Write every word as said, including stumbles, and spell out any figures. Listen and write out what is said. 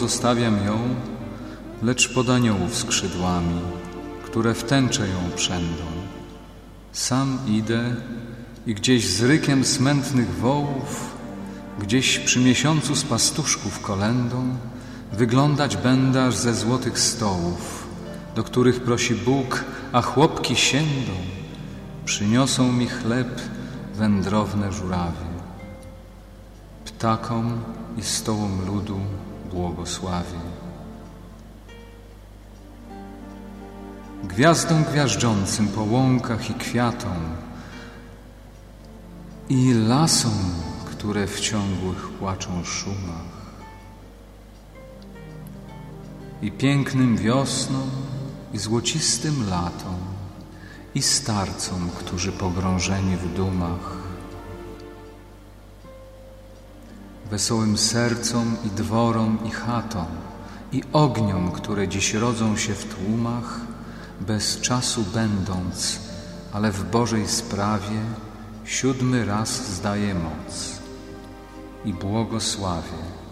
pozostawiam ją, lecz pod aniołów skrzydłami, które w tęczę ją przędą. Sam idę i gdzieś z rykiem smętnych wołów, gdzieś przy miesiącu z pastuszków kolędą, wyglądać będę aż ze złotych stołów, do których prosi Bóg, a chłopki siędą, przyniosą mi chleb wędrowne żurawie. Ptakom i stołom ludu błogosławię. Gwiazdom gwiażdżącym po łąkach i kwiatom i lasom, które w ciągłych płaczą szumach, i pięknym wiosnom, i złocistym latom, i starcom, którzy pogrążeni w dumach, wesołym sercom i dworom i chatom, i ogniom, które dziś rodzą się w tłumach, bez czasu będąc, ale w Bożej sprawie siódmy raz zdaję moc i błogosławię